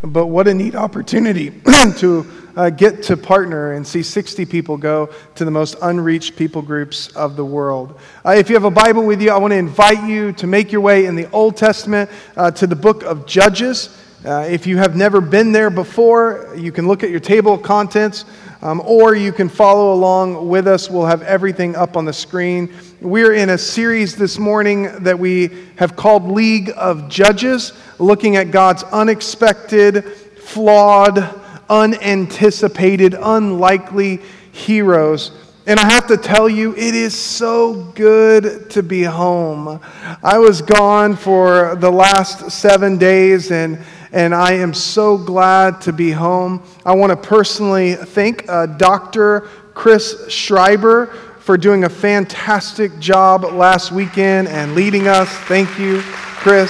But what a neat opportunity to get to partner and see 60 people go to the most unreached people groups of the world. If you have a Bible with you, I want to invite you to make your way in the Old Testament to the book of Judges. If you have never been there before, you can look at your table of contents, or you can follow along with us. We'll have everything up on the screen. We're in a series this morning that we have called League of Judges, looking at God's unexpected, flawed, unanticipated, unlikely heroes. And I have to tell you, it is so good to be home. I was gone for the last 7 days, and I am so glad to be home. I want to personally thank Dr. Chris Schreiber for doing a fantastic job last weekend and leading us. Thank you, Chris.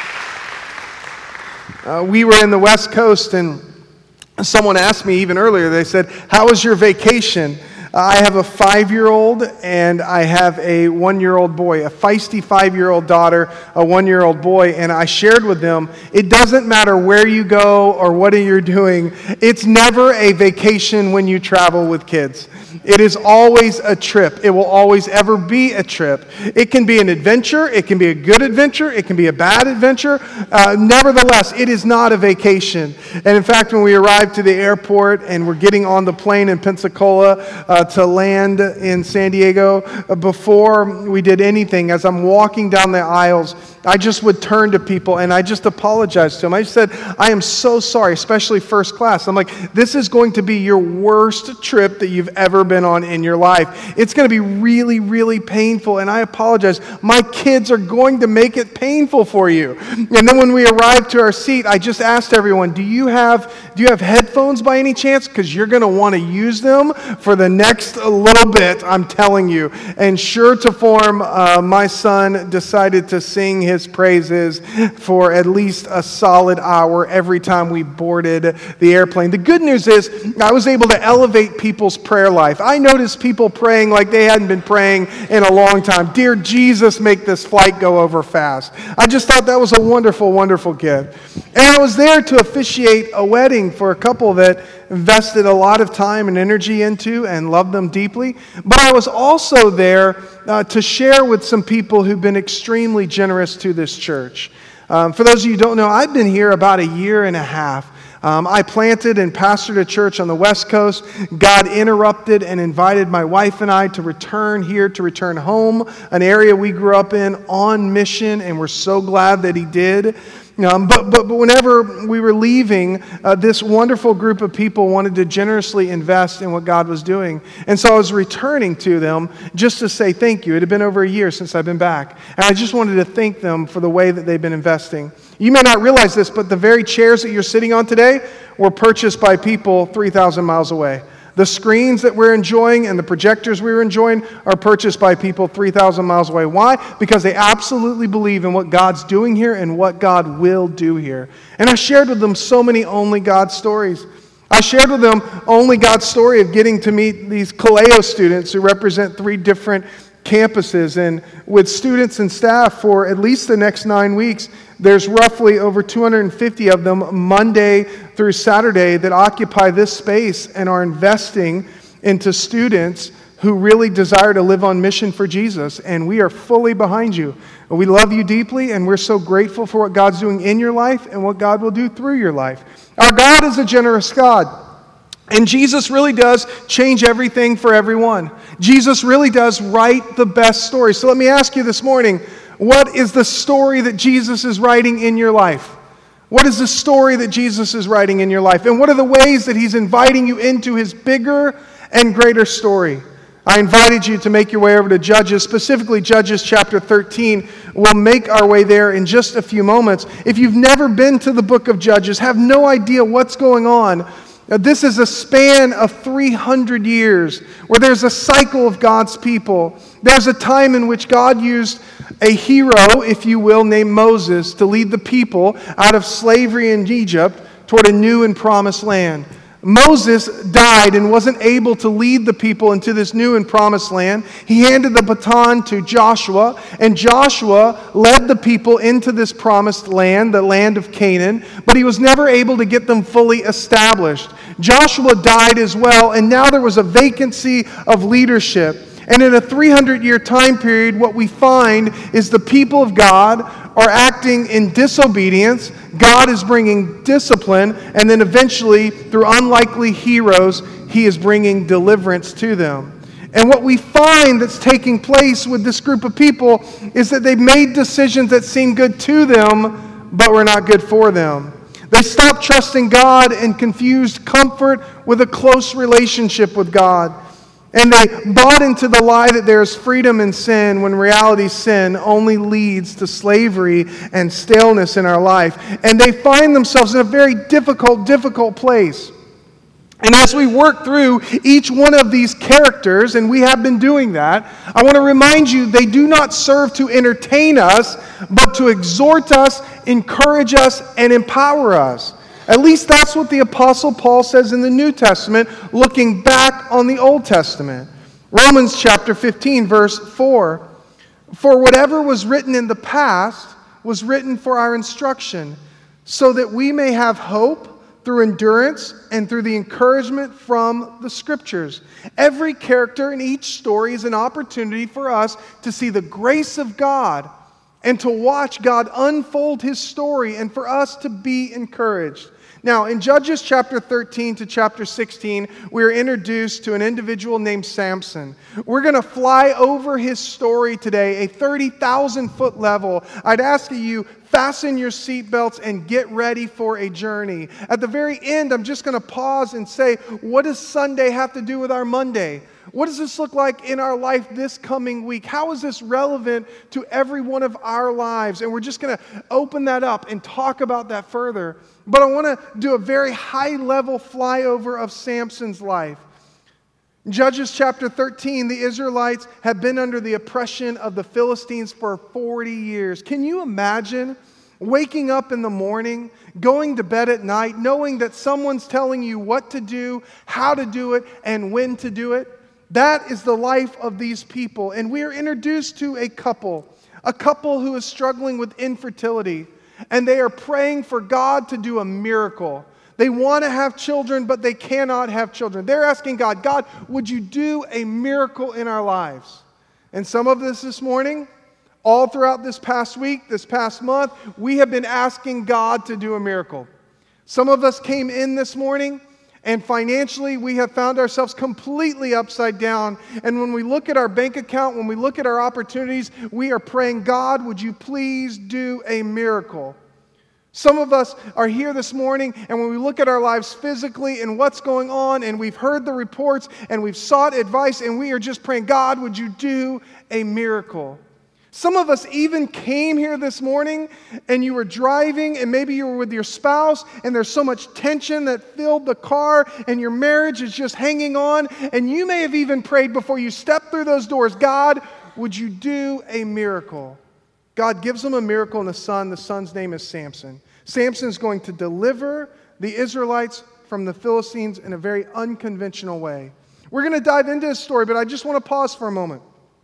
We were in the West Coast, and someone asked me even earlier, they said, "How was your vacation?" I have a 5-year-old and I have a 1-year-old boy, a feisty 5-year-old daughter, a 1-year-old boy, and I shared with them, it doesn't matter where you go or what you're doing, it's never a vacation when you travel with kids. It is always a trip. It will always ever be a trip. It can be an adventure. It can be a good adventure. It can be a bad adventure. Nevertheless, it is not a vacation. And in fact, when we arrived to the airport and we're getting on the plane in Pensacola to land in San Diego, before we did anything, as I'm walking down the aisles, I just would turn to people and I just apologized to them. I said, I am so sorry, especially first class. I'm like, this is going to be your worst trip that you've ever been on in your life. It's going to be really, really painful, and I apologize. My kids are going to make it painful for you. And then when we arrived to our seat, I just asked everyone, do you have headphones by any chance? Because you're going to want to use them for the next little bit, I'm telling you. And sure to form, my son decided to sing his praises for at least a solid hour every time we boarded the airplane. The good news is I was able to elevate people's prayer life. I noticed people praying like they hadn't been praying in a long time. Dear Jesus, make this flight go over fast. I just thought that was a wonderful, wonderful gift. And I was there to officiate a wedding for a couple that invested a lot of time and energy into and loved them deeply. But I was also there to share with some people who've been extremely generous to this church. For those of you who don't know, I've been here about a year and a half. I planted and pastored a church on the West Coast. God interrupted and invited my wife and I to return here, to return home, an area we grew up in, on mission, and we're so glad that He did. But whenever we were leaving, this wonderful group of people wanted to generously invest in what God was doing. And so I was returning to them just to say thank you. It had been over a year since I've been back. And I just wanted to thank them for the way that they've been investing. You may not realize this, but the very chairs that you're sitting on today were purchased by people 3,000 miles away. The screens that we're enjoying and the projectors we were enjoying are purchased by people 3,000 miles away. Why? Because they absolutely believe in what God's doing here and what God will do here. And I shared with them so many Only God stories. I shared with them Only God's story of getting to meet these Kaleo students who represent 3 different campuses, and with students and staff for at least the next 9 weeks, there's roughly over 250 of them Monday through Saturday that occupy this space and are investing into students who really desire to live on mission for Jesus, and we are fully behind you. We love you deeply, and we're so grateful for what God's doing in your life and what God will do through your life. Our God is a generous God. And Jesus really does change everything for everyone. Jesus really does write the best story. So let me ask you this morning, what is the story that Jesus is writing in your life? What is the story that Jesus is writing in your life? And what are the ways that He's inviting you into His bigger and greater story? I invited you to make your way over to Judges, specifically Judges chapter 13. We'll make our way there in just a few moments. If you've never been to the book of Judges, have no idea what's going on, this is a span of 300 years where there's a cycle of God's people. There's a time in which God used a hero, if you will, named Moses to lead the people out of slavery in Egypt toward a new and promised land. Moses died and wasn't able to lead the people into this new and promised land. He handed the baton to Joshua, and Joshua led the people into this promised land, the land of Canaan, but he was never able to get them fully established. Joshua died as well, and now there was a vacancy of leadership. And in a 300-year time period, what we find is the people of God are acting in disobedience. God is bringing discipline, and then eventually, through unlikely heroes, he is bringing deliverance to them. And what we find that's taking place with this group of people is that they've made decisions that seem good to them, but were not good for them. They stopped trusting God and confused comfort with a close relationship with God. And they bought into the lie that there is freedom in sin, when in reality sin only leads to slavery and staleness in our life. And they find themselves in a very difficult place. And as we work through each one of these characters, and we have been doing that, I want to remind you they do not serve to entertain us, but to exhort us, encourage us, and empower us. At least that's what the Apostle Paul says in the New Testament, looking back on the Old Testament. Romans chapter 15, verse 4. For whatever was written in the past was written for our instruction, so that we may have hope through endurance and through the encouragement from the Scriptures. Every character in each story is an opportunity for us to see the grace of God and to watch God unfold His story and for us to be encouraged. Now, in Judges chapter 13 to chapter 16, we are introduced to an individual named Samson. We're going to fly over his story today, a 30,000-foot level. I'd ask you, fasten your seatbelts and get ready for a journey. At the very end, I'm just going to pause and say, what does Sunday have to do with our Monday? What does this look like in our life this coming week? How is this relevant to every one of our lives? And we're just going to open that up and talk about that further. But I want to do a very high-level flyover of Samson's life. In Judges chapter 13, the Israelites have been under the oppression of the Philistines for 40 years. Can you imagine waking up in the morning, going to bed at night, knowing that someone's telling you what to do, how to do it, and when to do it? That is the life of these people. And we are introduced to a couple who is struggling with infertility. And they are praying for God to do a miracle. They want to have children, but they cannot have children. They're asking God, God, would you do a miracle in our lives? And some of this morning, all throughout this past week, this past month, we have been asking God to do a miracle. Some of us came in this morning, and financially, we have found ourselves completely upside down. And when we look at our bank account, when we look at our opportunities, we are praying, God, would you please do a miracle? Some of us are here this morning, and when we look at our lives physically and what's going on, and we've heard the reports, and we've sought advice, and we are just praying, God, would you do a miracle? Some of us even came here this morning and you were driving and maybe you were with your spouse and there's so much tension that filled the car and your marriage is just hanging on, and you may have even prayed before you stepped through those doors, God, would you do a miracle? God gives them a miracle in the son. The son's name is Samson. Samson is going to deliver the Israelites from the Philistines in a very unconventional way. We're going to dive into his story, but I just want to pause for a moment.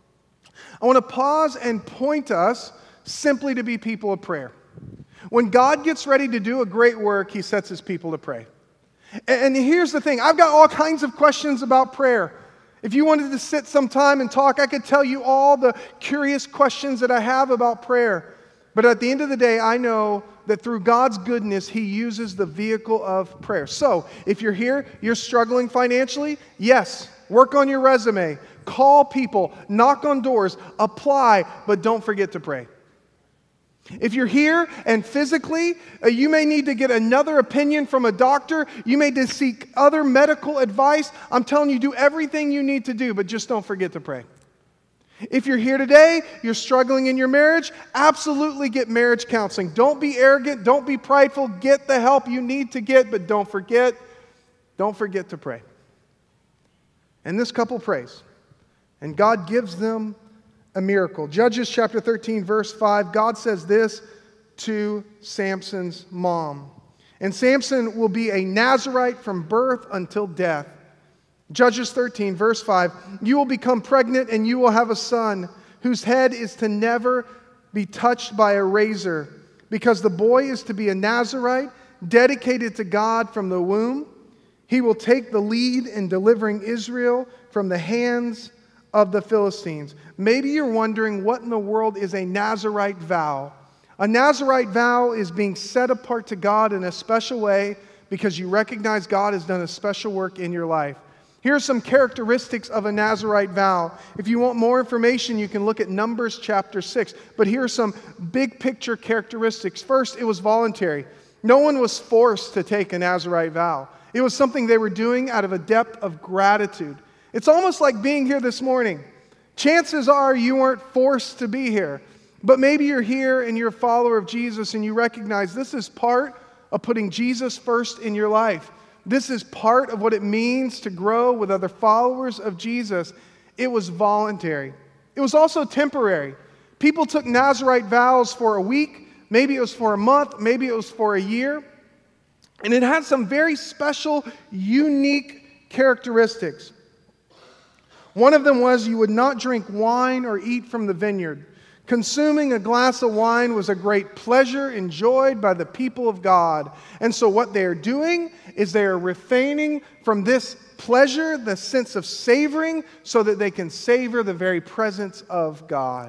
I want to pause and point us simply to be people of prayer. When God gets ready to do a great work, He sets His people to pray. And here's the thing. I've got all kinds of questions about prayer. If you wanted to sit sometime and talk, I could tell you all the curious questions that I have about prayer. But at the end of the day, I know that through God's goodness, He uses the vehicle of prayer. So, if you're here, you're struggling financially, yes, work on your resume. Call people, knock on doors, apply, but don't forget to pray. If you're here and physically, you may need to get another opinion from a doctor. You may need to seek other medical advice. I'm telling you, do everything you need to do, but just don't forget to pray. If you're here today, you're struggling in your marriage, absolutely get marriage counseling. Don't be arrogant, don't be prideful, get the help you need to get, but don't forget to pray. And this couple prays. And God gives them a miracle. Judges chapter 13, verse 5, God says this to Samson's mom. And Samson will be a Nazirite from birth until death. Judges 13, verse 5, you will become pregnant and you will have a son whose head is to never be touched by a razor, because the boy is to be a Nazirite, dedicated to God from the womb. He will take the lead in delivering Israel from the hands of the Philistines. Maybe you're wondering what in the world is a Nazirite vow. A Nazirite vow is being set apart to God in a special way because you recognize God has done a special work in your life. Here are some characteristics of a Nazirite vow. If you want more information, you can look at Numbers chapter 6. But here are some big picture characteristics. First, it was voluntary. No one was forced to take a Nazirite vow. It was something they were doing out of a depth of gratitude. It's almost like being here this morning. Chances are you weren't forced to be here. But maybe you're here and you're a follower of Jesus and you recognize this is part of putting Jesus first in your life. This is part of what it means to grow with other followers of Jesus. It was voluntary. It was also temporary. People took Nazirite vows for a week, maybe it was for a month, maybe it was for a year. And it had some very special, unique characteristics. One of them was you would not drink wine or eat from the vineyard. Consuming a glass of wine was a great pleasure enjoyed by the people of God. And so what they are doing is they are refraining from this pleasure, the sense of savoring, so that they can savor the very presence of God.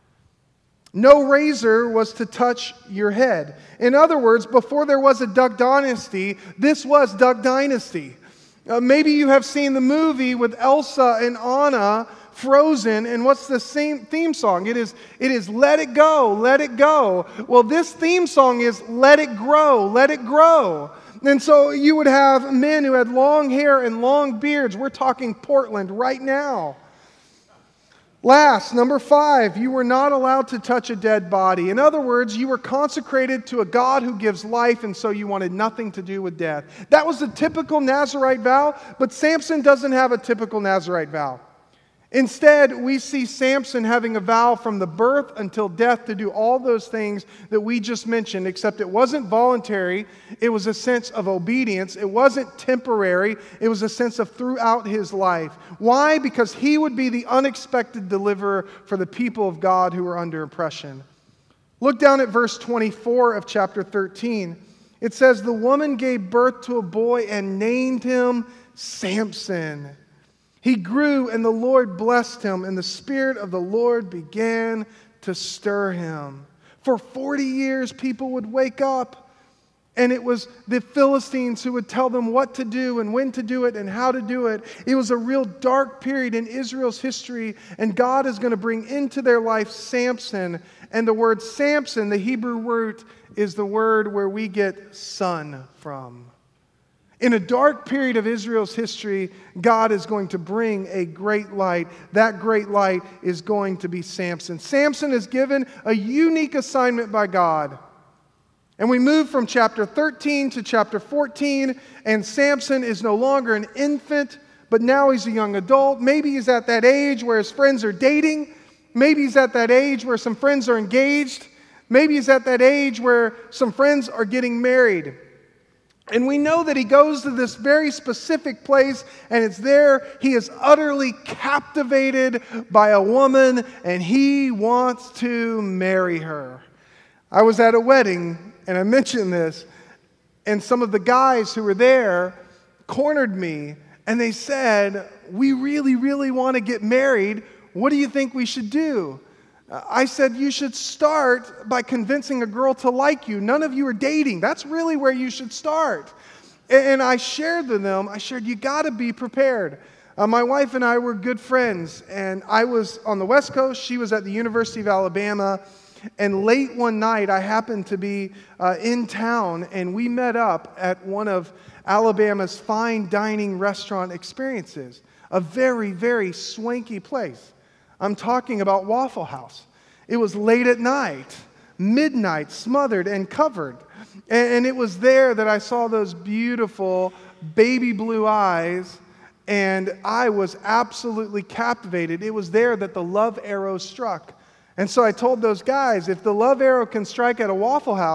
No razor was to touch your head. In other words, before there was a Duck Dynasty, this was Duck Dynasty. Maybe you have seen the movie with Elsa and Anna, Frozen, and what's the same theme song? It is Let It Go, Let It Go. Well, this theme song is Let It Grow, Let It Grow. And so you would have men who had long hair and long beards. We're talking Portland right now. Last, number 5, you were not allowed to touch a dead body. In other words, you were consecrated to a God who gives life, and so you wanted nothing to do with death. That was the typical Nazirite vow, but Samson doesn't have a typical Nazirite vow. Instead, we see Samson having a vow from the birth until death to do all those things that we just mentioned, except it wasn't voluntary. It was a sense of obedience. It wasn't temporary. It was a sense of throughout his life. Why? Because he would be the unexpected deliverer for the people of God who were under oppression. Look down at verse 24 of chapter 13. It says, the woman gave birth to a boy and named him Samson. He grew, and the Lord blessed him, and the Spirit of the Lord began to stir him. For 40 years, people would wake up, and it was the Philistines who would tell them what to do and when to do it and how to do it. It was a real dark period in Israel's history, and God is going to bring into their life Samson. And the word Samson, the Hebrew word, is the word where we get son from. In a dark period of Israel's history, God is going to bring a great light. That great light is going to be Samson. Samson is given a unique assignment by God. And we move from chapter 13 to chapter 14, and Samson is no longer an infant, but now he's a young adult. Maybe he's at that age where his friends are dating. Maybe he's at that age where some friends are engaged. Maybe he's at that age where some friends are getting married. And we know that he goes to this very specific place, and it's there he is utterly captivated by a woman, and he wants to marry her. I was at a wedding, and I mentioned this, and some of the guys who were there cornered me, and they said, we really, really want to get married. What do you think we should do? I said, you should start by convincing a girl to like you. None of you are dating. That's really where you should start. And I shared with them, you got to be prepared. My wife and I were good friends, and I was on the West Coast. She was at the University of Alabama. And late one night, I happened to be in town, and we met up at one of Alabama's fine dining restaurant experiences, a very, very swanky place. I'm talking about Waffle House. It was late at night, midnight, smothered and covered. And it was there that I saw those beautiful baby blue eyes, and I was absolutely captivated. It was there that the love arrow struck. And so I told those guys, if the love arrow can strike at a Waffle House,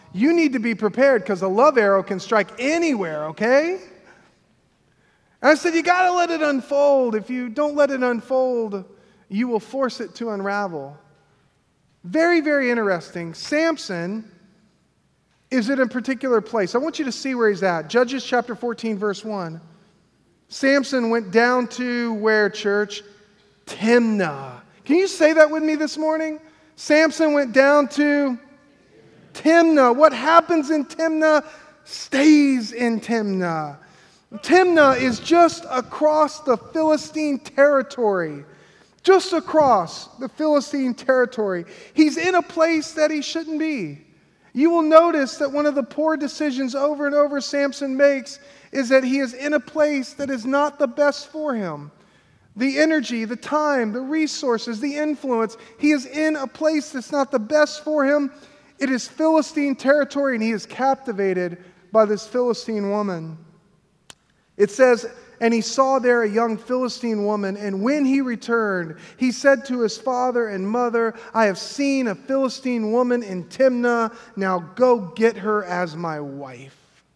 you need to be prepared because a love arrow can strike anywhere, okay? And I said, you got to let it unfold. If you don't let it unfold, you will force it to unravel. Very, very interesting. Samson is in a particular place. I want you to see where he's at. Judges chapter 14, verse 1. Samson went down to where, church? Timnah. Can you say that with me this morning? Samson went down to Timnah. What happens in Timnah stays in Timnah. Timnah is just across the Philistine territory. Just across the Philistine territory. He's in a place that he shouldn't be. You will notice that one of the poor decisions over and over Samson makes is that he is in a place that is not the best for him. The energy, the time, the resources, the influence, he is in a place that's not the best for him. It is Philistine territory, and he is captivated by this Philistine woman. It says, and he saw there a young Philistine woman, and when he returned, he said to his father and mother, I have seen a Philistine woman in Timnah. Now go get her as my wife.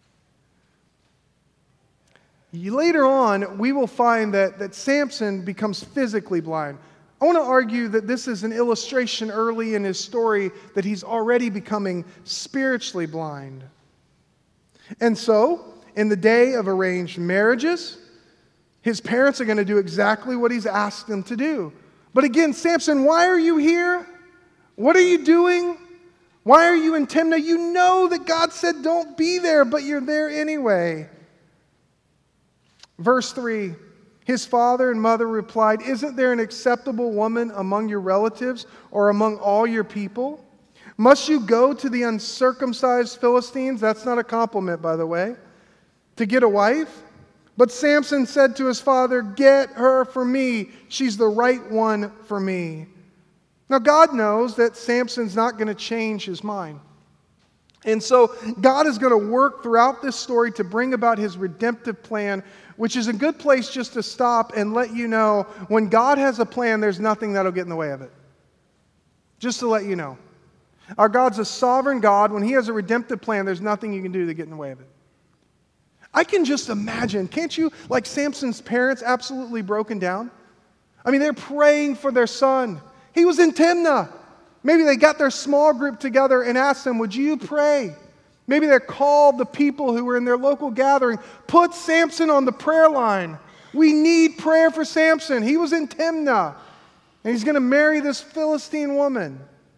Later on, we will find that Samson becomes physically blind. I want to argue that this is an illustration early in his story that he's already becoming spiritually blind. And so, in the day of arranged marriages, his parents are going to do exactly what he's asked them to do. But again, Samson, why are you here? What are you doing? Why are you in Timnah? You know that God said don't be there, but you're there anyway. Verse 3, his father and mother replied, isn't there an acceptable woman among your relatives or among all your people? Must you go to the uncircumcised Philistines? That's not a compliment, by the way. To get a wife? But Samson said to his father, get her for me. She's the right one for me. Now, God knows that Samson's not going to change his mind. And so God is going to work throughout this story to bring about his redemptive plan, which is a good place just to stop and let you know when God has a plan, there's nothing that'll get in the way of it. Just to let you know. Our God's a sovereign God. When he has a redemptive plan, there's nothing you can do to get in the way of it. I can just imagine, can't you, like Samson's parents, absolutely broken down? I mean, they're praying for their son. He was in Timnah. Maybe they got their small group together and asked them, would you pray? Maybe they called the people who were in their local gathering, put Samson on the prayer line. We need prayer for Samson. He was in Timnah, and he's going to marry this Philistine woman.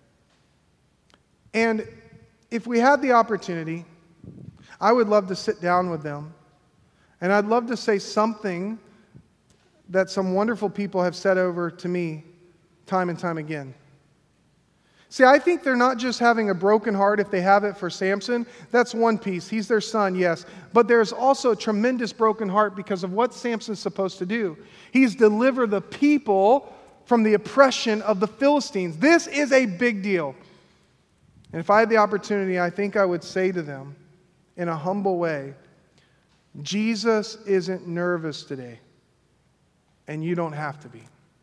And if we had the opportunity, I would love to sit down with them, and I'd love to say something that some wonderful people have said over to me time and time again. See, I think they're not just having a broken heart if they have it for Samson. That's one piece. He's their son, yes. But there's also a tremendous broken heart because of what Samson's supposed to do. He's deliver the people from the oppression of the Philistines. This is a big deal. And if I had the opportunity, I think I would say to them in a humble way, Jesus isn't nervous today, and you don't have to be.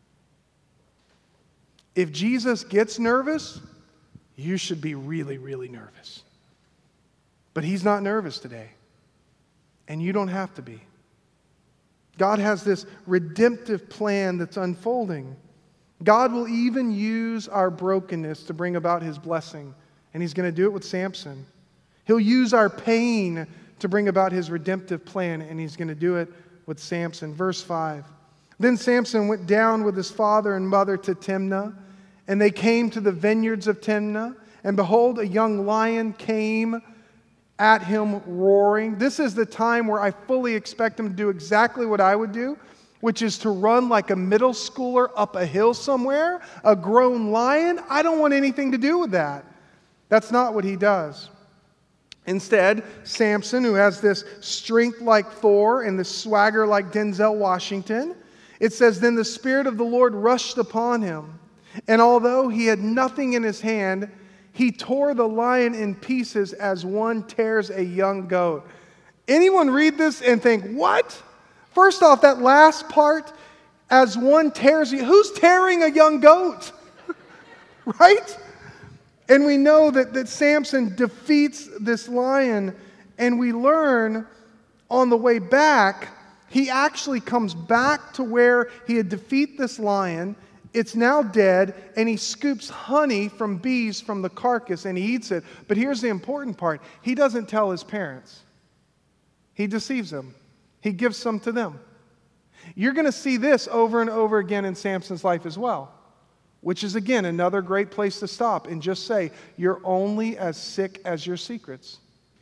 If Jesus gets nervous, you should be really, really nervous. But he's not nervous today, and you don't have to be. God has this redemptive plan that's unfolding. God will even use our brokenness to bring about his blessing, and he's going to do it with Samson. He'll use our pain to bring about his redemptive plan, and he's going to do it with Samson. Verse 5. Then Samson went down with his father and mother to Timnah, and they came to the vineyards of Timnah, and behold, a young lion came at him roaring. This is the time where I fully expect him to do exactly what I would do, which is to run like a middle schooler up a hill somewhere, a grown lion. I don't want anything to do with that. That's not what he does. Instead, Samson, who has this strength like Thor and this swagger like Denzel Washington, it says, then the Spirit of the Lord rushed upon him. And although he had nothing in his hand, he tore the lion in pieces as one tears a young goat. Anyone read this and think, what? First off, that last part, as one tears, who's tearing a young goat? Right? And we know that Samson defeats this lion, and we learn on the way back, he actually comes back to where he had defeated this lion. It's now dead, and he scoops honey from bees from the carcass, and he eats it. But here's the important part. He doesn't tell his parents. He deceives them. He gives some to them. You're going to see this over and over again in Samson's life as well, which is, again, another great place to stop and just say, you're only as sick as your secrets.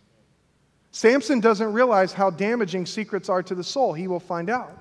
Samson doesn't realize how damaging secrets are to the soul. He will find out.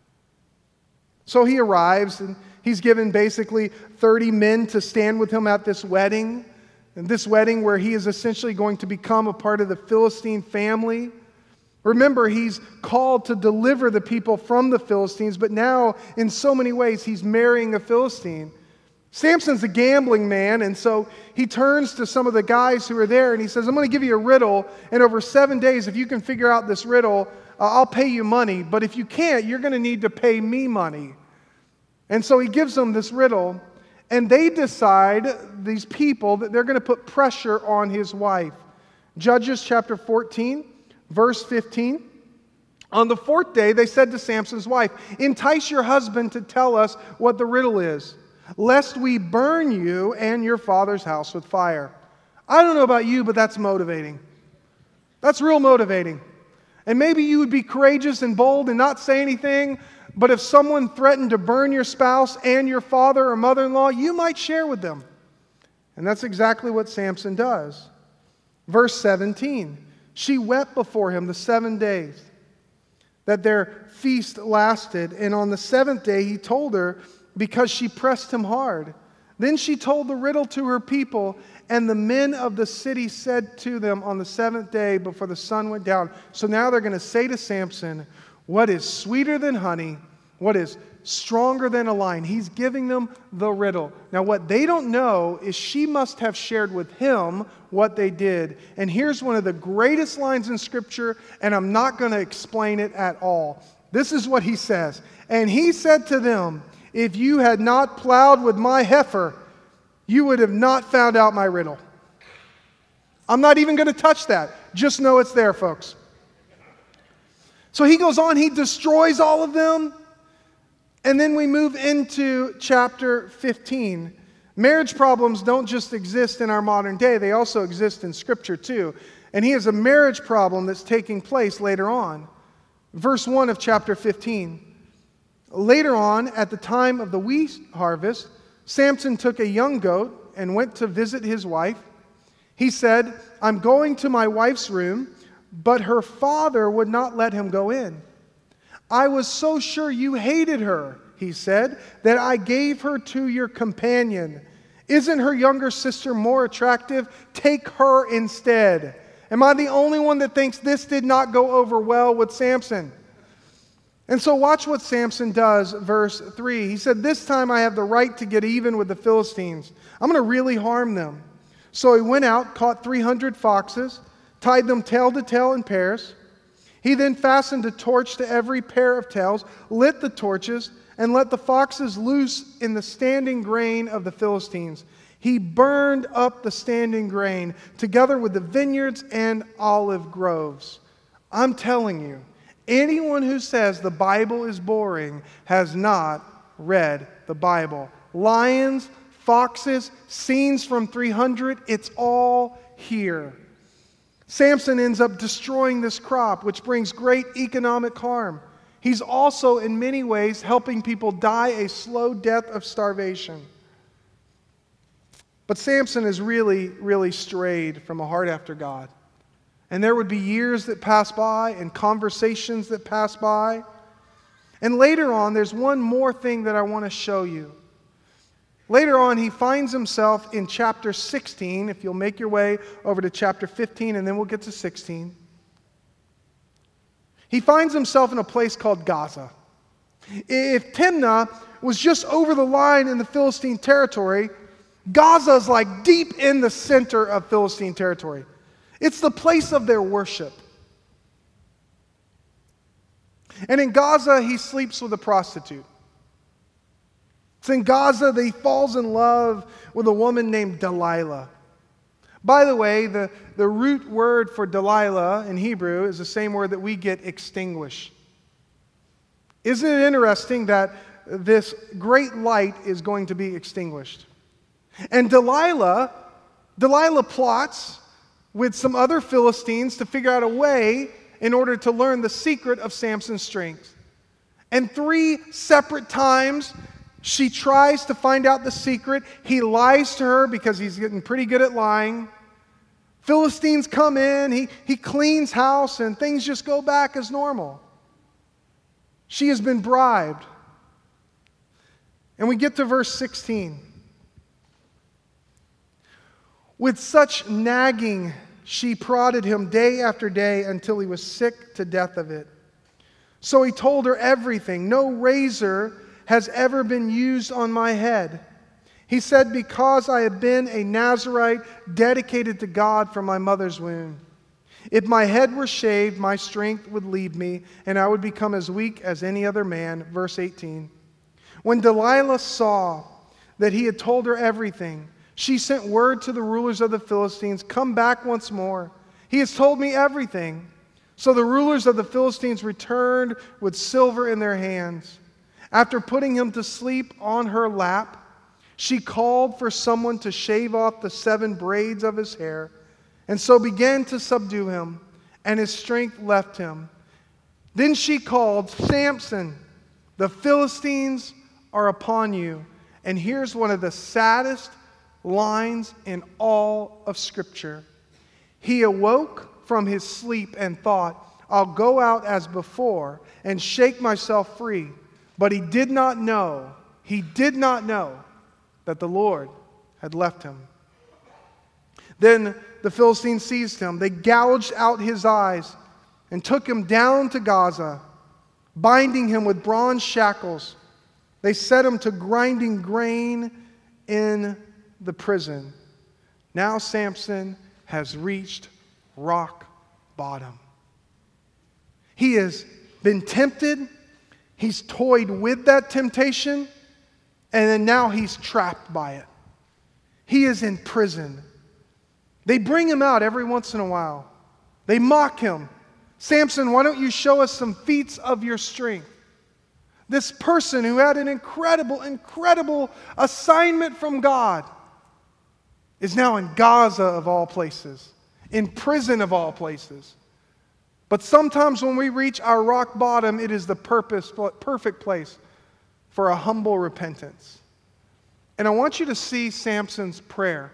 So he arrives, and he's given basically 30 men to stand with him at this wedding. And this wedding where he is essentially going to become a part of the Philistine family. Remember, he's called to deliver the people from the Philistines, but now, in so many ways, he's marrying a Philistine. Samson's a gambling man, and so he turns to some of the guys who are there, and he says, I'm going to give you a riddle, and over 7 days, if you can figure out this riddle, I'll pay you money, but if you can't, you're going to need to pay me money. And so he gives them this riddle, and they decide, these people, that they're going to put pressure on his wife. Judges chapter 14, verse 15. On the fourth day, they said to Samson's wife, entice your husband to tell us what the riddle is, lest we burn you and your father's house with fire. I don't know about you, but that's motivating. That's real motivating. And maybe you would be courageous and bold and not say anything, but if someone threatened to burn your spouse and your father or mother-in-law, you might share with them. And that's exactly what Samson does. Verse 17, she wept before him the 7 days that their feast lasted, and on the 7th day he told her, because she pressed him hard. Then she told the riddle to her people, and the men of the city said to them on the 7th day before the sun went down. So now they're going to say to Samson, what is sweeter than honey? What is stronger than a lion? He's giving them the riddle. Now what they don't know is she must have shared with him what they did. And here's one of the greatest lines in Scripture, and I'm not going to explain it at all. This is what he says. And he said to them, if you had not plowed with my heifer, you would have not found out my riddle. I'm not even going to touch that. Just know it's there, folks. So he goes on, he destroys all of them. And then we move into chapter 15. Marriage problems don't just exist in our modern day, they also exist in Scripture too. And he has a marriage problem that's taking place later on. Verse 1 of chapter 15. Later on, at the time of the wheat harvest, Samson took a young goat and went to visit his wife. He said, I'm going to my wife's room, but her father would not let him go in. I was so sure you hated her, he said, that I gave her to your companion. Isn't her younger sister more attractive? Take her instead. Am I the only one that thinks this did not go over well with Samson? And so watch what Samson does, verse 3. He said, this time I have the right to get even with the Philistines. I'm going to really harm them. So he went out, caught 300 foxes, tied them tail to tail in pairs. He then fastened a torch to every pair of tails, lit the torches, and let the foxes loose in the standing grain of the Philistines. He burned up the standing grain together with the vineyards and olive groves. I'm telling you, anyone who says the Bible is boring has not read the Bible. Lions, foxes, scenes from 300, it's all here. Samson ends up destroying this crop, which brings great economic harm. He's also, in many ways, helping people die a slow death of starvation. But Samson has really, really strayed from a heart after God. And there would be years that pass by and conversations that pass by. And later on, there's one more thing that I want to show you. Later on, he finds himself in chapter 16. If you'll make your way over to chapter 15, and then we'll get to 16. He finds himself in a place called Gaza. If Timnah was just over the line in the Philistine territory, Gaza is like deep in the center of Philistine territory. It's the place of their worship. And in Gaza, he sleeps with a prostitute. It's in Gaza that he falls in love with a woman named Delilah. By the way, the root word for Delilah in Hebrew is the same word that we get extinguish. Isn't it interesting that this great light is going to be extinguished? And Delilah plots with some other Philistines to figure out a way in order to learn the secret of Samson's strength. And 3 separate times she tries to find out the secret. He lies to her because he's getting pretty good at lying. Philistines come in, he cleans house, and things just go back as normal. She has been bribed. And we get to verse 16. With such nagging, she prodded him day after day until he was sick to death of it. So he told her everything. No razor has ever been used on my head. He said, because I have been a Nazirite dedicated to God from my mother's womb. If my head were shaved, my strength would leave me, and I would become as weak as any other man. Verse 18. When Delilah saw that he had told her everything, she sent word to the rulers of the Philistines, come back once more. He has told me everything. So the rulers of the Philistines returned with silver in their hands. After putting him to sleep on her lap, she called for someone to shave off the 7 braids of his hair, and so began to subdue him, and his strength left him. Then she called, Samson, the Philistines are upon you. And here's one of the saddest lines in all of Scripture. He awoke from his sleep and thought, I'll go out as before and shake myself free. But he did not know that the Lord had left him. Then the Philistines seized him. They gouged out his eyes and took him down to Gaza, binding him with bronze shackles. They set him to grinding grain in the prison. Now Samson has reached rock bottom. He has been tempted. He's toyed with that temptation. And then now he's trapped by it. He is in prison. They bring him out every once in a while. They mock him. Samson, why don't you show us some feats of your strength? This person who had an incredible assignment from God is now in Gaza of all places, in prison of all places. But sometimes when we reach our rock bottom, it is the perfect place for a humble repentance. And I want you to see Samson's prayer.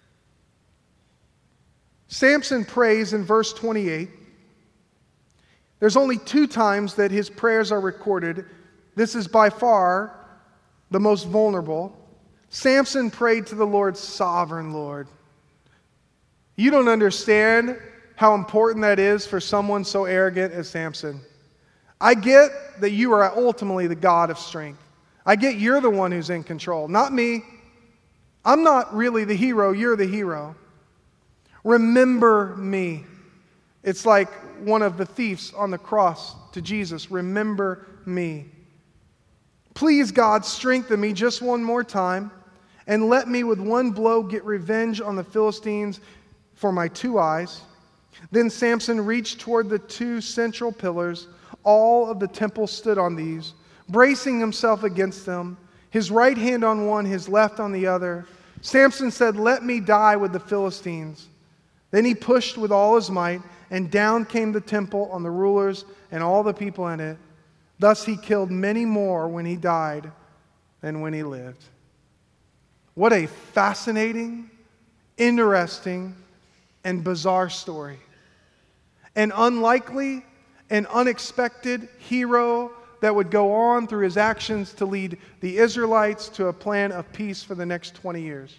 Samson prays in verse 28. There's only 2 times that his prayers are recorded. This is by far the most vulnerable. Samson prayed to the Lord, Sovereign Lord. You don't understand how important that is for someone so arrogant as Samson. I get that you are ultimately the God of strength. I get you're the one who's in control, not me. I'm not really the hero, you're the hero. Remember me. It's like one of the thieves on the cross to Jesus. Remember me. Please, God, strengthen me just one more time, and let me with one blow get revenge on the Philistines for my 2 eyes. Then Samson reached toward the 2 central pillars. All of the temple stood on these, bracing himself against them, his right hand on one, his left on the other. Samson said, let me die with the Philistines. Then he pushed with all his might, and down came the temple on the rulers and all the people in it. Thus he killed many more when he died than when he lived. What a fascinating, interesting, and bizarre story. An unlikely and unexpected hero that would go on through his actions to lead the Israelites to a plan of peace for the next 20 years.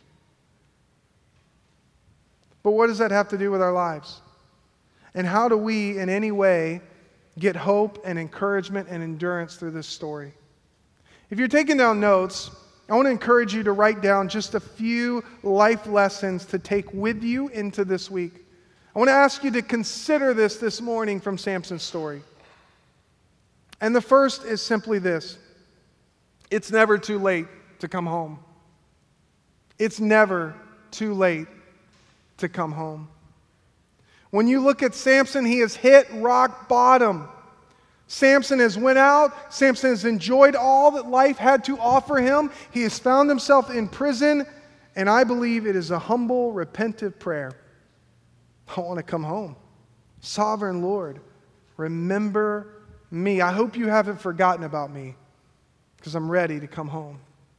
But what does that have to do with our lives? And how do we, in any way, get hope and encouragement and endurance through this story? If you're taking down notes, I want to encourage you to write down just a few life lessons to take with you into this week. I want to ask you to consider this morning from Samson's story. And the first is simply this. It's never too late to come home. It's never too late to come home. When you look at Samson, he has hit rock bottom. Samson has went out. Samson has enjoyed all that life had to offer him. He has found himself in prison, and I believe it is a humble, repentant prayer. I want to come home. Sovereign Lord, remember me. I hope you haven't forgotten about me, because I'm ready to come home.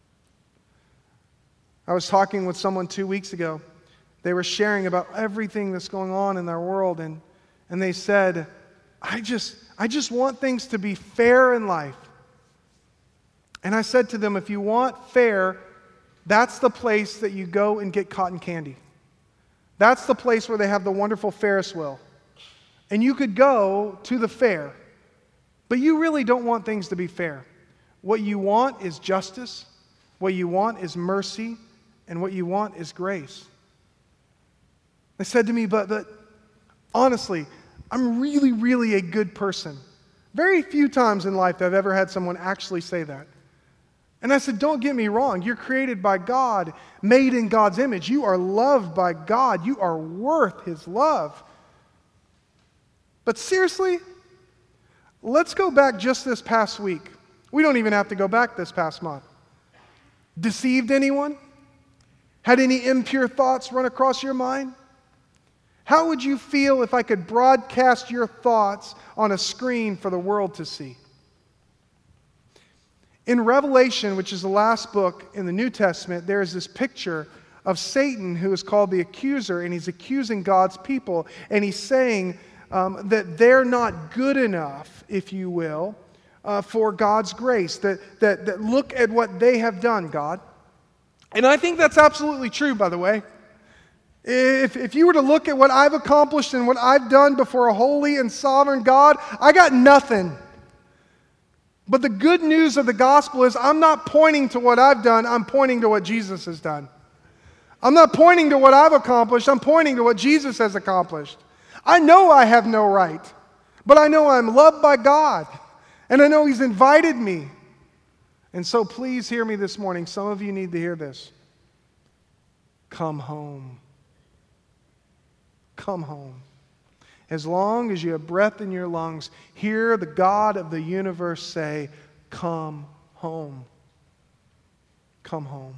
I was talking with someone 2 weeks ago. They were sharing about everything that's going on in their world, and they said, I just want things to be fair in life. And I said to them, if you want fair, that's the place that you go and get cotton candy. That's the place where they have the wonderful Ferris wheel. And you could go to the fair, but you really don't want things to be fair. What you want is justice, what you want is mercy, and what you want is grace. They said to me, but honestly, I'm really, really a good person. Very few times in life I've ever had someone actually say that. And I said, don't get me wrong. You're created by God, made in God's image. You are loved by God. You are worth His love. But seriously, let's go back just this past week. We don't even have to go back this past month. Deceived anyone? Had any impure thoughts run across your mind? How would you feel if I could broadcast your thoughts on a screen for the world to see? In Revelation, which is the last book in the New Testament, there is this picture of Satan, who is called the accuser, and he's accusing God's people, and he's saying that they're not good enough, if you will, for God's grace, that look at what they have done, God. And I think that's absolutely true, by the way. If you were to look at what I've accomplished and what I've done before a holy and sovereign God, I got nothing. But the good news of the gospel is I'm not pointing to what I've done, I'm pointing to what Jesus has done. I'm not pointing to what I've accomplished, I'm pointing to what Jesus has accomplished. I know I have no right, but I know I'm loved by God, and I know He's invited me. And so please hear me this morning. Some of you need to hear this. Come home. Come home. As long as you have breath in your lungs, hear the God of the universe say, come home. Come home.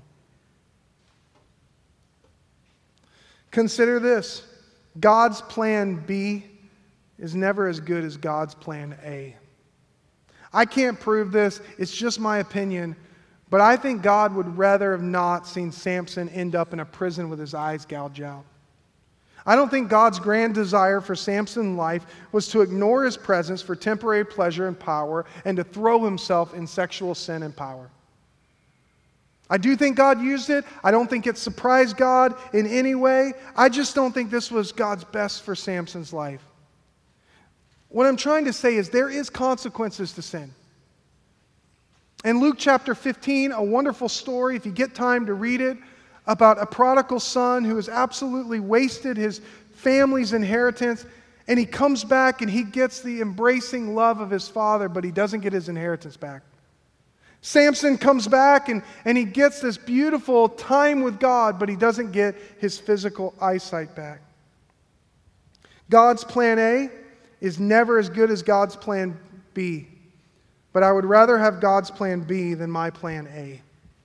Consider this. God's plan B is never as good as God's plan A. I can't prove this. It's just my opinion. But I think God would rather have not seen Samson end up in a prison with his eyes gouged out. I don't think God's grand desire for Samson's life was to ignore his presence for temporary pleasure and power and to throw himself in sexual sin and power. I do think God used it. I don't think it surprised God in any way. I just don't think this was God's best for Samson's life. What I'm trying to say is there is consequences to sin. In Luke chapter 15, a wonderful story, if you get time to read it, about a prodigal son who has absolutely wasted his family's inheritance, and he comes back and he gets the embracing love of his father, but he doesn't get his inheritance back. Samson comes back and he gets this beautiful time with God, but he doesn't get his physical eyesight back. God's plan A is never as good as God's plan B, but I would rather have God's plan B than my plan A.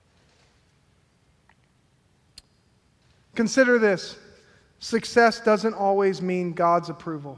Consider this. Success doesn't always mean God's approval.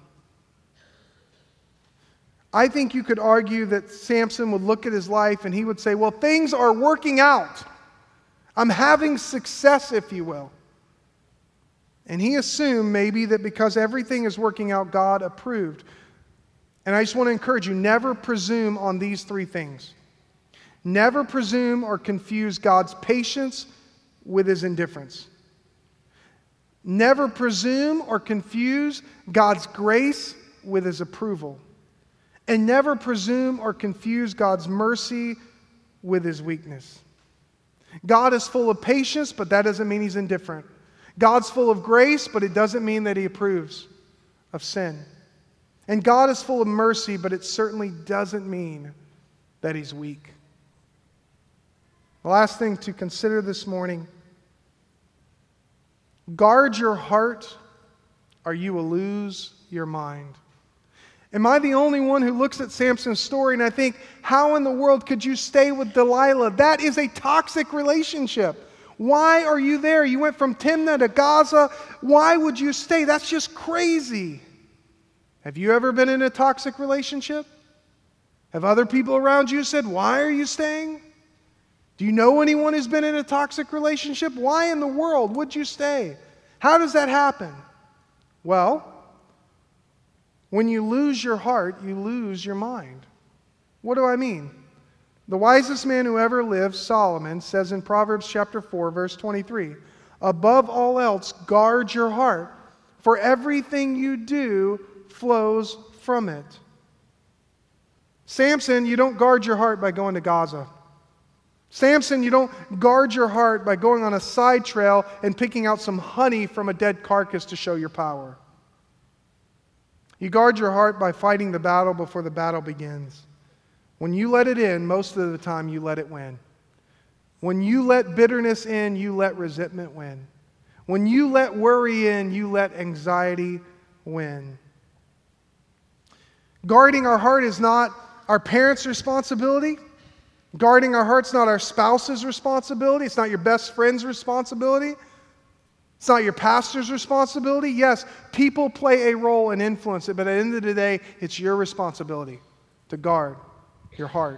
I think you could argue that Samson would look at his life and he would say, well, things are working out. I'm having success, if you will. And he assumed maybe that because everything is working out, God approved. And I just want to encourage you, never presume on these three things. Never presume or confuse God's patience with His indifference. Never presume or confuse God's grace with His approval. And never presume or confuse God's mercy with His weakness. God is full of patience, but that doesn't mean He's indifferent. God's full of grace, but it doesn't mean that He approves of sin. And God is full of mercy, but it certainly doesn't mean that He's weak. The last thing to consider this morning Guard your heart, or you will lose your mind. Am I the only one who looks at Samson's story and I think, how in the world could you stay with Delilah? That is a toxic relationship. Why are you there? You went from Timnah to Gaza. Why would you stay? That's just crazy. Have you ever been in a toxic relationship? Have other people around you said, why are you staying? Do you know anyone who's been in a toxic relationship? Why in the world would you stay? How does that happen? Well, when you lose your heart, you lose your mind. What do I mean? The wisest man who ever lived, Solomon, says in Proverbs chapter 4, verse 23, above all else, guard your heart, for everything you do flows from it. Samson, you don't guard your heart by going to Gaza. Samson, you don't guard your heart by going on a side trail and picking out some honey from a dead carcass to show your power. You guard your heart by fighting the battle before the battle begins. When you let it in, most of the time you let it win. When you let bitterness in, you let resentment win. When you let worry in, you let anxiety win. Guarding our heart is not our parents' responsibility. Guarding our heart's not our spouse's responsibility. It's not your best friend's responsibility. It's not your pastor's responsibility. Yes, people play a role and influence it, but at the end of the day, it's your responsibility to guard your heart.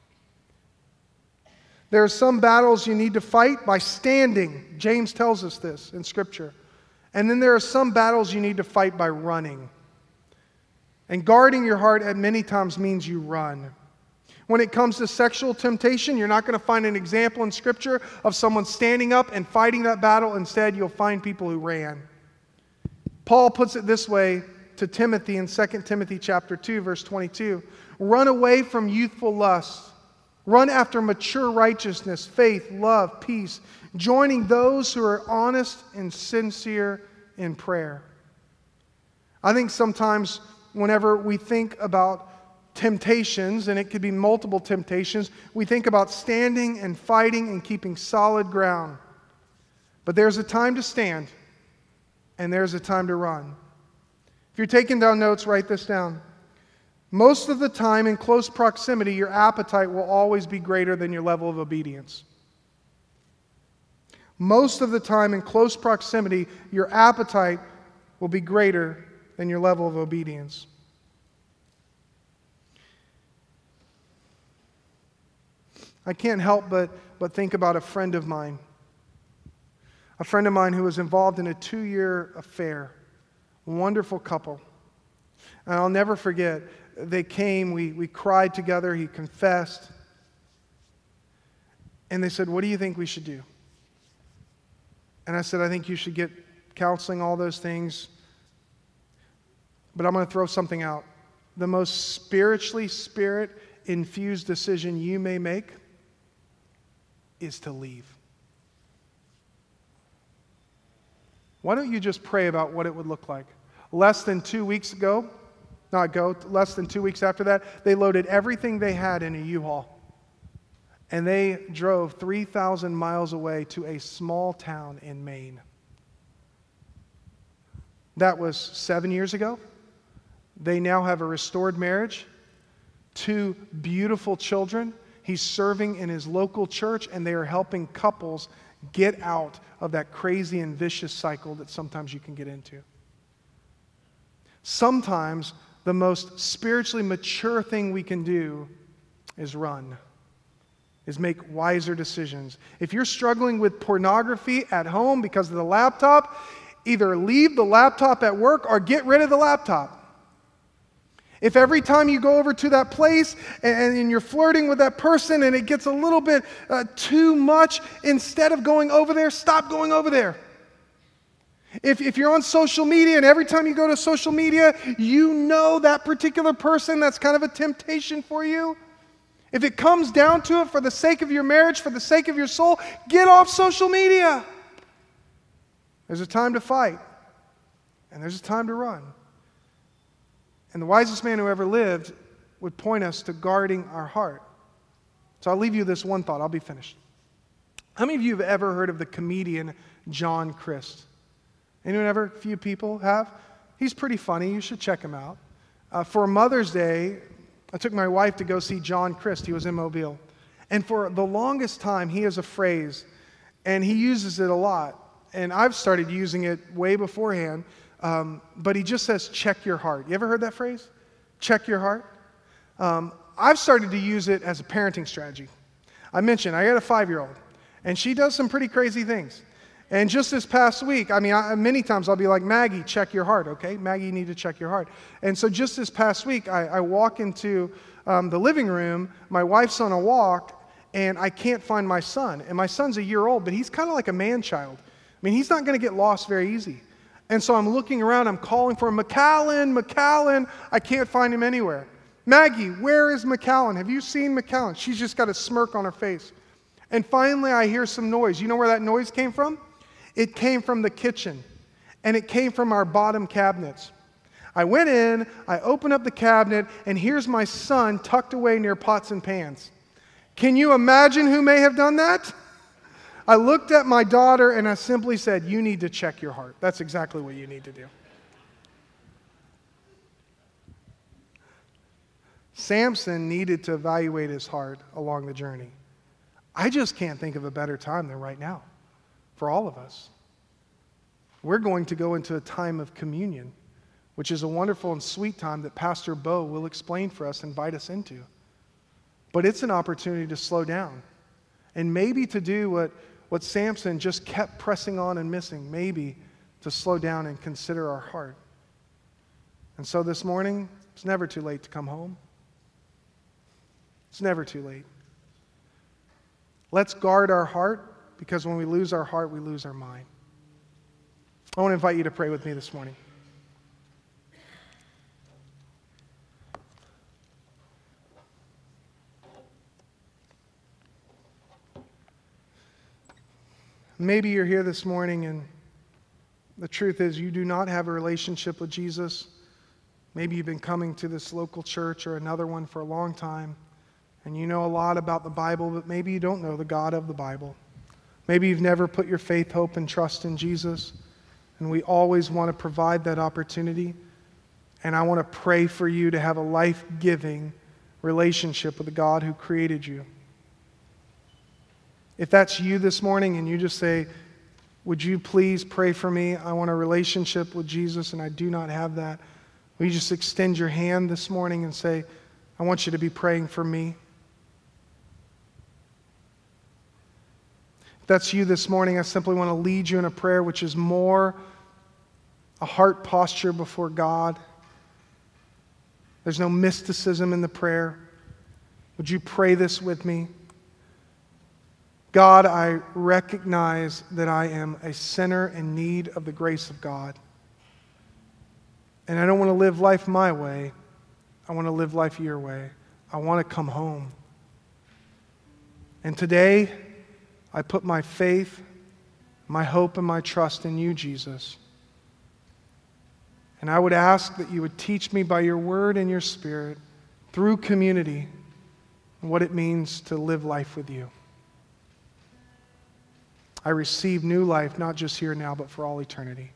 There are some battles you need to fight by standing. James tells us this in Scripture. And then there are some battles you need to fight by running. And guarding your heart at many times means you run. When it comes to sexual temptation, you're not going to find an example in Scripture of someone standing up and fighting that battle. Instead, you'll find people who ran. Paul puts it this way to Timothy in 2 Timothy chapter 2, verse 22. Run away from youthful lust. Run after mature righteousness, faith, love, peace, joining those who are honest and sincere in prayer. I think sometimes whenever we think about temptations, and it could be multiple temptations, we think about standing and fighting and keeping solid ground. But there's a time to stand, and there's a time to run. If you're taking down notes, write this down. Most of the time, in close proximity, your appetite will always be greater than your level of obedience. Most of the time, in close proximity, your appetite will be greater than your level of obedience. I can't help but think about a friend of mine. A friend of mine who was involved in a 2-year affair. A wonderful couple. And I'll never forget, they came, we cried together, he confessed. And they said, what do you think we should do? And I said, I think you should get counseling, all those things. But I'm going to throw something out. The most spiritually spirit-infused decision you may make is to leave. Why don't you just pray about what it would look like? Less than 2 weeks after that, they loaded everything they had in a U-Haul. And they drove 3,000 miles away to a small town in Maine. That was 7 years ago. They now have a restored marriage, 2 beautiful children. He's serving in his local church, and they are helping couples get out of that crazy and vicious cycle that sometimes you can get into. Sometimes the most spiritually mature thing we can do is run, is make wiser decisions. If you're struggling with pornography at home because of the laptop, either leave the laptop at work or get rid of the laptop. If every time you go over to that place and you're flirting with that person and it gets a little bit too much, instead of going over there, stop going over there. If you're on social media and every time you go to social media, you know that particular person, that's kind of a temptation for you. If it comes down to it, for the sake of your marriage, for the sake of your soul, get off social media. There's a time to fight, and there's a time to run. And the wisest man who ever lived would point us to guarding our heart. So I'll leave you this one thought. I'll be finished. How many of you have ever heard of the comedian John Crist? Anyone ever? A few people have. He's pretty funny. You should check him out. For Mother's Day, I took my wife to go see John Christ. He was in Mobile. And for the longest time, he has a phrase, and he uses it a lot. And I've started using it way beforehand, but he just says, check your heart. You ever heard that phrase? Check your heart? I've started to use it as a parenting strategy. I mentioned I got a 5-year-old, and she does some pretty crazy things. And just this past week, many times I'll be like, Maggie, check your heart, okay? Maggie, you need to check your heart. And so just this past week, I walk into the living room, my wife's on a walk, and I can't find my son. And my son's a year old, but he's kind of like a man-child. He's not going to get lost very easy. And so I'm looking around, I'm calling for him, McAllen. I can't find him anywhere. Maggie, where is McAllen? Have you seen McAllen? She's just got a smirk on her face. And finally, I hear some noise. You know where that noise came from? It came from the kitchen, and it came from our bottom cabinets. I went in, I opened up the cabinet, and here's my son tucked away near pots and pans. Can you imagine who may have done that? I looked at my daughter, and I simply said, you need to check your heart. That's exactly what you need to do. Samson needed to evaluate his heart along the journey. I just can't think of a better time than right now for all of us. We're going to go into a time of communion, which is a wonderful and sweet time that Pastor Bo will explain for us, invite us into. But it's an opportunity to slow down and maybe to do what Samson just kept pressing on and missing, maybe to slow down and consider our heart. And so this morning, it's never too late to come home. It's never too late. Let's guard our heart, because when we lose our heart, we lose our mind. I want to invite you to pray with me this morning. Maybe you're here this morning and the truth is you do not have a relationship with Jesus. Maybe you've been coming to this local church or another one for a long time, and you know a lot about the Bible, but maybe you don't know the God of the Bible. Maybe you've never put your faith, hope, and trust in Jesus, and we always want to provide that opportunity. And I want to pray for you to have a life-giving relationship with the God who created you. If that's you this morning and you just say, would you please pray for me? I want a relationship with Jesus and I do not have that. Will you just extend your hand this morning and say, I want you to be praying for me? If that's you this morning, I simply want to lead you in a prayer which is more a heart posture before God. There's no mysticism in the prayer. Would you pray this with me? God, I recognize that I am a sinner in need of the grace of God. And I don't want to live life my way. I want to live life your way. I want to come home. And today, I put my faith, my hope, and my trust in you, Jesus. And I would ask that you would teach me by your word and your spirit, through community, what it means to live life with you. I receive new life, not just here now, but for all eternity.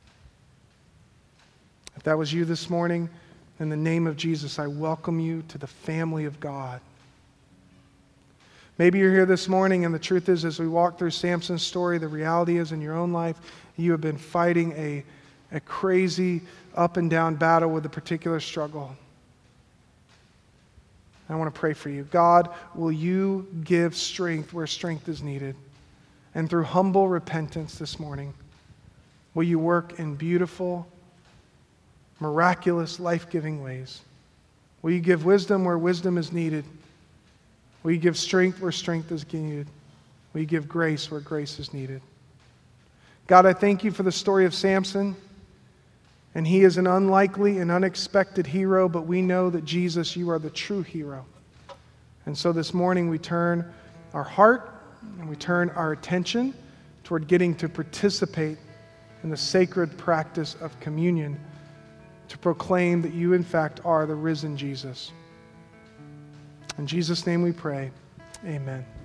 If that was you this morning, in the name of Jesus, I welcome you to the family of God. Maybe you're here this morning, and the truth is, as we walk through Samson's story, the reality is in your own life, you have been fighting a crazy up and down battle with a particular struggle. I want to pray for you. God, will you give strength where strength is needed? And through humble repentance this morning, will you work in beautiful, miraculous, life-giving ways? Will you give wisdom where wisdom is needed? Will you give strength where strength is needed? Will you give grace where grace is needed? God, I thank you for the story of Samson. And he is an unlikely and unexpected hero, but we know that Jesus, you are the true hero. And so this morning we turn our heart and we turn our attention toward getting to participate in the sacred practice of communion to proclaim that you, in fact, are the risen Jesus. In Jesus' name we pray. Amen.